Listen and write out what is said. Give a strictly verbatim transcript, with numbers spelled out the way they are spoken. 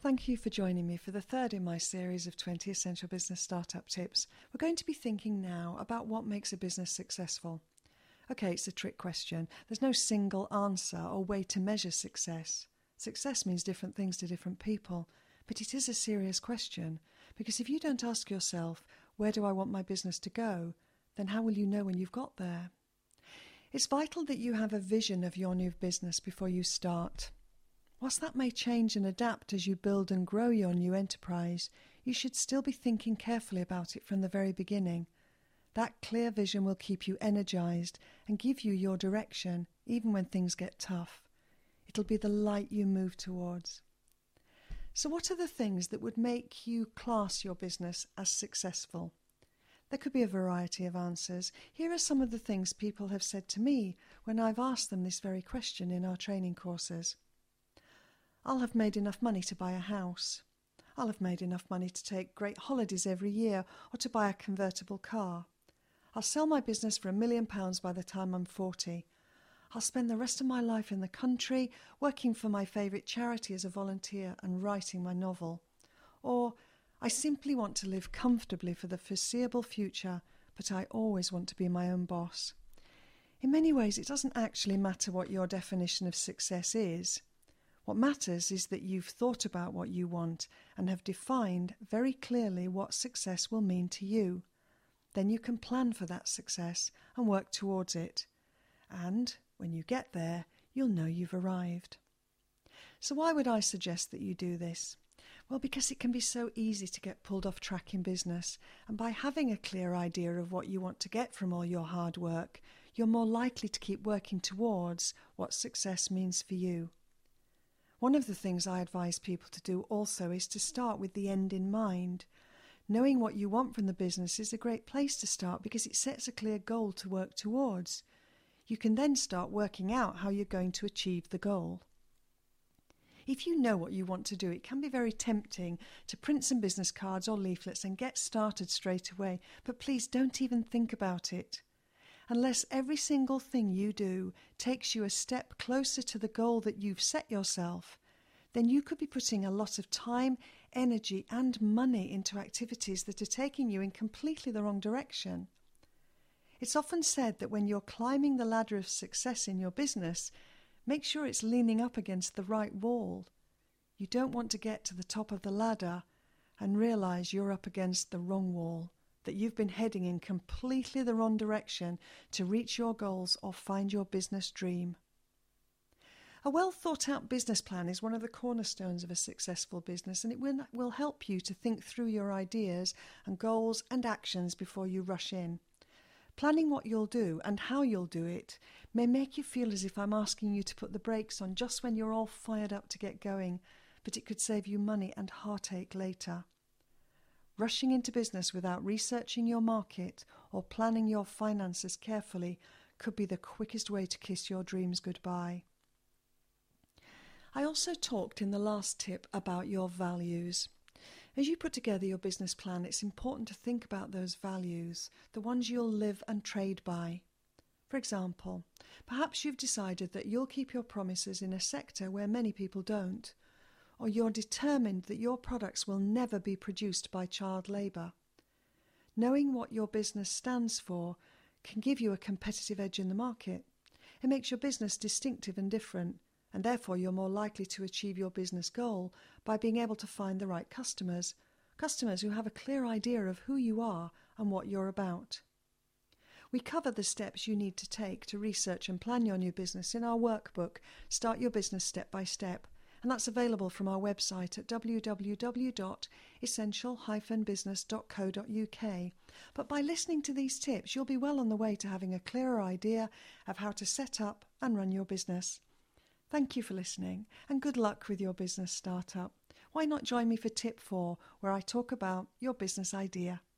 Thank you for joining me for the third in my series of twenty Essential Business Startup Tips. We're going to be thinking now about what makes a business successful. Okay, it's a trick question. There's no single answer or way to measure success. Success means different things to different people, but it is a serious question, because if you don't ask yourself, where do I want my business to go, then how will you know when you've got there? It's vital that you have a vision of your new business before you start. Whilst that may change and adapt as you build and grow your new enterprise, you should still be thinking carefully about it from the very beginning. That clear vision will keep you energized and give you your direction, even when things get tough. It'll be the light you move towards. So what are the things that would make you class your business as successful? There could be a variety of answers. Here are some of the things people have said to me when I've asked them this very question in our training courses. I'll have made enough money to buy a house. I'll have made enough money to take great holidays every year or to buy a convertible car. I'll sell my business for a million pounds by the time I'm forty. I'll spend the rest of my life in the country, working for my favourite charity as a volunteer and writing my novel. Or, I simply want to live comfortably for the foreseeable future, but I always want to be my own boss. In many ways, it doesn't actually matter what your definition of success is. What matters is that you've thought about what you want and have defined very clearly what success will mean to you. Then you can plan for that success and work towards it. And when you get there, you'll know you've arrived. So why would I suggest that you do this? Well, because it can be so easy to get pulled off track in business, and by having a clear idea of what you want to get from all your hard work, you're more likely to keep working towards what success means for you. One of the things I advise people to do also is to start with the end in mind. Knowing what you want from the business is a great place to start because it sets a clear goal to work towards. You can then start working out how you're going to achieve the goal. If you know what you want to do, it can be very tempting to print some business cards or leaflets and get started straight away, but please don't even think about it. Unless every single thing you do takes you a step closer to the goal that you've set yourself, then you could be putting a lot of time, energy and money into activities that are taking you in completely the wrong direction. It's often said that when you're climbing the ladder of success in your business, make sure it's leaning up against the right wall. You don't want to get to the top of the ladder and realize you're up against the wrong wall, that you've been heading in completely the wrong direction to reach your goals or find your business dream. A well thought out business plan is one of the cornerstones of a successful business, and it will, will help you to think through your ideas and goals and actions before you rush in. Planning what you'll do and how you'll do it may make you feel as if I'm asking you to put the brakes on just when you're all fired up to get going, but it could save you money and heartache later. Rushing into business without researching your market or planning your finances carefully could be the quickest way to kiss your dreams goodbye. I also talked in the last tip about your values. As you put together your business plan, it's important to think about those values, the ones you'll live and trade by. For example, perhaps you've decided that you'll keep your promises in a sector where many people don't, or you're determined that your products will never be produced by child labour. Knowing what your business stands for can give you a competitive edge in the market. It makes your business distinctive and different, and therefore you're more likely to achieve your business goal by being able to find the right customers, customers who have a clear idea of who you are and what you're about. We cover the steps you need to take to research and plan your new business in our workbook, Start Your Business Step by Step, and that's available from our website at w w w dot essential dash business dot co dot u k. But by listening to these tips, you'll be well on the way to having a clearer idea of how to set up and run your business. Thank you for listening, and good luck with your business startup. Why not join me for tip four, where I talk about your business idea?